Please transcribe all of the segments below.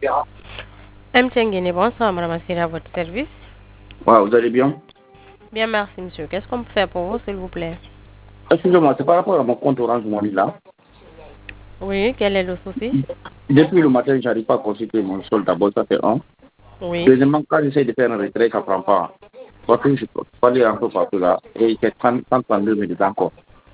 M. Guinée, bonsoir, madame Assira, à votre service. Ouais, vous allez bien? Bien, merci, monsieur. Qu'est-ce qu'on peut faire pour vous, s'il vous plaît? Excusez-moi, c'est par rapport à mon compte Orange Money là. Oui, quel est le souci? Depuis le matin, je n'arrive pas à consulter mon solde d'abord, ça fait un. Oui. Deuxièmement, quand j'essaie de faire un retrait, ça ne prend pas. Parce que je peux aller un peu partout là. Et c'est 32 minutes encore.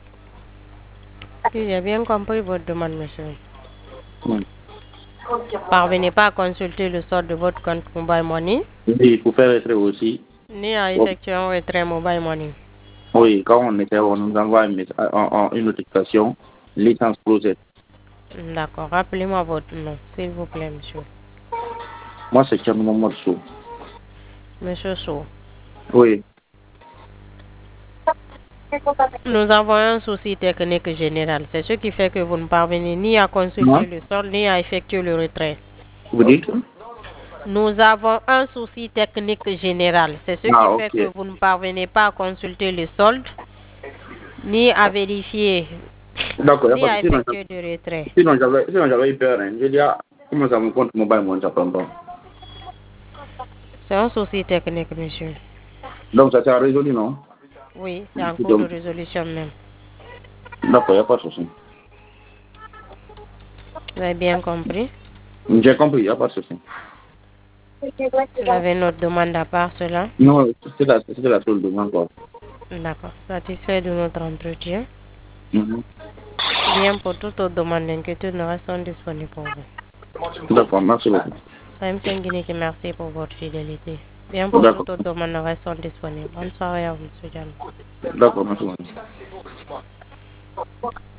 Oui, j'ai bien compris votre demande, monsieur. Hmm. Parvenez pas à consulter le solde de votre compte Mobile Money, Et il faut faire retrait aussi. ni à Bon, effectuer un retrait Mobile Money. oui, quand on était, on nous envoie une notification, licence closed. D'accord. Rappelez-moi votre nom, s'il vous plaît, monsieur. Moi, c'est Tcherno Momorso. Monsieur Sou. Oui. Nous avons un souci technique général. C'est ce qui fait que vous ne parvenez ni à Moi, consulter le solde, ni à effectuer le retrait. vous dites? Nous avons un souci technique général. C'est ce qui Ah, fait que ok. vous ne parvenez pas à consulter le solde, ni à vérifier, D'accord, il n'y a ni pas de à souci. effectuer de retrait. Sinon, j'avais eu peur. Hein. J'ai dit, ah, comment ça me compte mobile, moi, ça prend pas. C'est un souci technique, monsieur. Donc, ça s'est résolu, non? Oui, c'est en cours de Donc, résolution même. d'accord, il n'y a pas de souci. Vous avez bien compris? J'ai compris, il n'y a pas de souci. Vous avez notre demande à part cela? Non, c'était la seule demande, quoi. D'accord. Satisfait de notre entretien. Mhm. Bien, pour toute autre demande d'inquiétude, nous restons disponibles pour vous. D'accord, merci beaucoup. C'est M. Guinée, merci pour votre fidélité. Bien, pour D'accord, toute autre demande, nous restons disponibles. Bonne soirée à vous, M. Diallo. d'accord, merci beaucoup.